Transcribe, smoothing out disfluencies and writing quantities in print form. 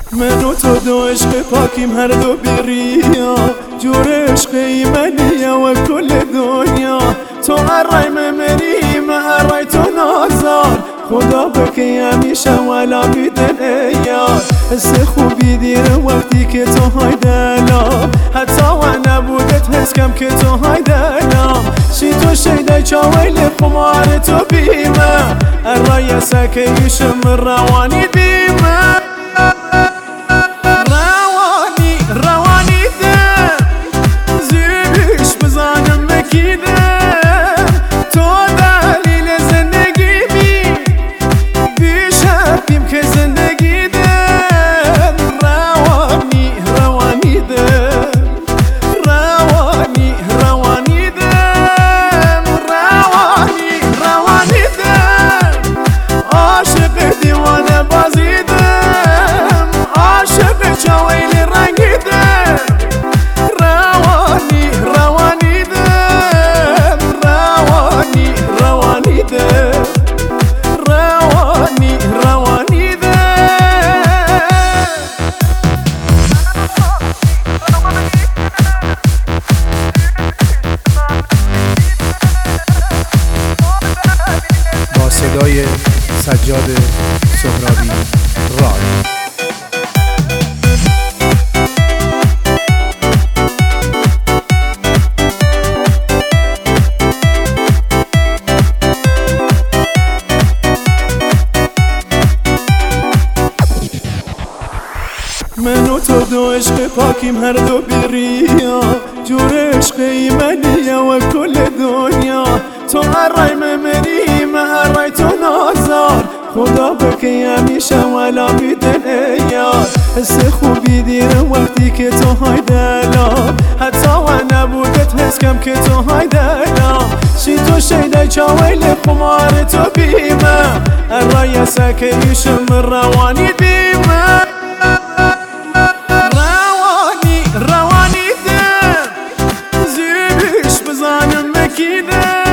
من و تو دو عشق پاکیم هر دو بریا جور عشقی منیه و کل دنیا تو هرای ممری من هرای تو نازار خدا بکی همیشه ولا بیدن ایار حس خوبی دیر وقتی که تو های دلم حتی و نبودت حس کم که تو های دلم شی تو شیده چاویل قمار تو بیمه هرای سکیشم روانی بیمه صدای سجاد سهرابی رای من و تو دو عشق پاکیم هر دو بریا جور عشقی منیه و کل دنیا تو هرای ممری من هرای تو نازار خدا بکی همیشه ولا بیدن ایار حس خوبی دیر وقتی که تو های دلم حتی و نبودت حس کم که تو های دلم شی تو شیده چاویل قمار تو بیمه هرای سکیشم روانی بیمه روانی ده زیبیش بزنم مکیده